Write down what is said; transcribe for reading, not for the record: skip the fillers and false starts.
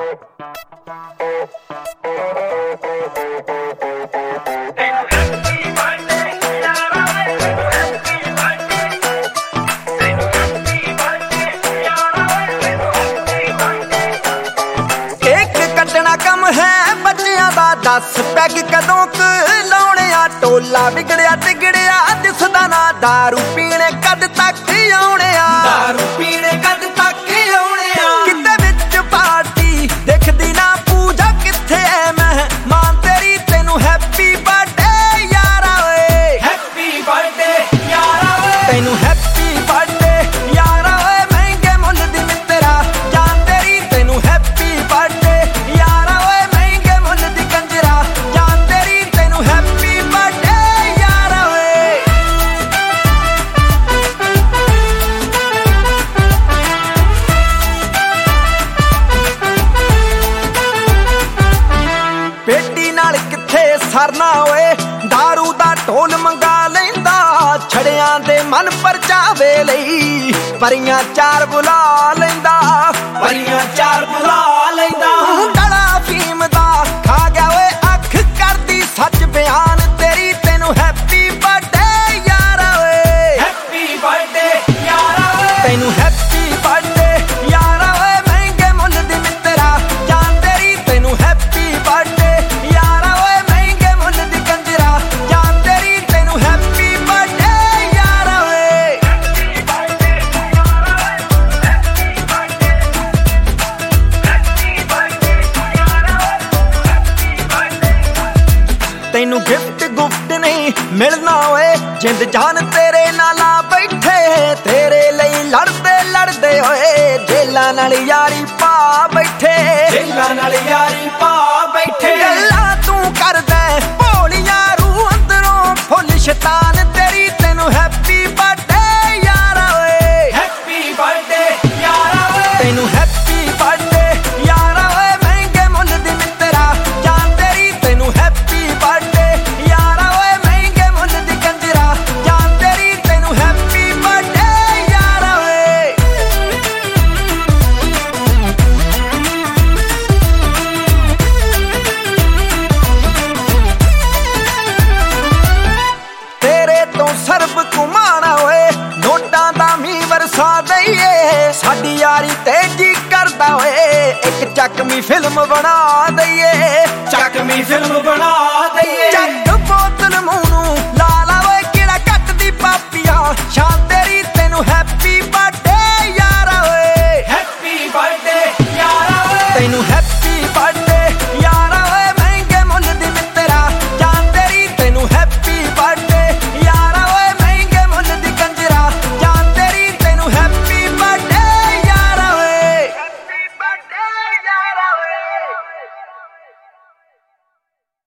दस पैग कदों लाने टोला बिगड़िया तिगड़िया दिसदा ना दारू पीने कद तक आने दारू पीने कद तक आने किते विच पार्टी देखदी ना पूजा किथे है मेहमान तेरी तेनू हैप्पी बर्थडे यारा ओए हैप्पी बर्थडे यारा ओए तेनू हैप्पी बर्थडे यारा ओए महंगे मुल दी मित्रा जान तेरी तेनू हैप्पी बर्थडे यारा ओए महंगे मुल दी कंजरा जान तेरी तेनू हैप्पी बर्थडे यारा ओए बेटी नाल किथे सरना ओए दारू दा ढोल मंगा लैंदा छड़ियां दे मन परचावे लई परियां चार बुला लैंदा परियां चार बुला लैंदा डला फीम दा खा गया ओए अख करदी सच बयान तेरी तेनू हैप्पी बर्थडे यारा ओए हैप्पी बर्थडे यारा ओए तेनू हैप्पी बर्थडे यारा ओए महंगे मुल दी मित्रा जान तेरी तेनू हैप्पी बर्थडे यारा ओए महंगे मुल दी कंजरा जान तेरी तेनू हैप्पी बर्थडे यारा ओए तेनू गिफ्ट गुफ्ट नहीं मिलना ओए जिंद जान तेरे नाला बैठे तेरे लई लड़दे लड़दे ओए जेलां नाल यारी पा बैठे जेलां नाल यारी पा बैठे गल्लां तू करदा भोलियां रूह अंदरों फुल शैतान तेरी तेनू हैप्पी बर्थडे यारा ओए हैप्पी बर्थडे यारा ओए तेनू हैप्पी बर्थडे यारा ओए महंगे मुल दी मित्रा जान तेरी तेनू हैप्पी बर्थडे यारा ओए महंगे मुल दी कंजरा जान तेरी तेनू हैप्पी बर्थडे यारा ओए तेरे तो सरब घुमाना ओए नोटां दा मी वरसा दईए साडी यारी तेजी करदा ओए एक चकमी फिल्म बना दईए चकमी फिल्म बना दईए चक बोतल मूंह नूं ला ला ओए किहड़ा कटदी पापिया शान तेरी तेनू हैप्पी बर्थडे यारा ओए हैप्पी बर्थडे यारा ओए तेनू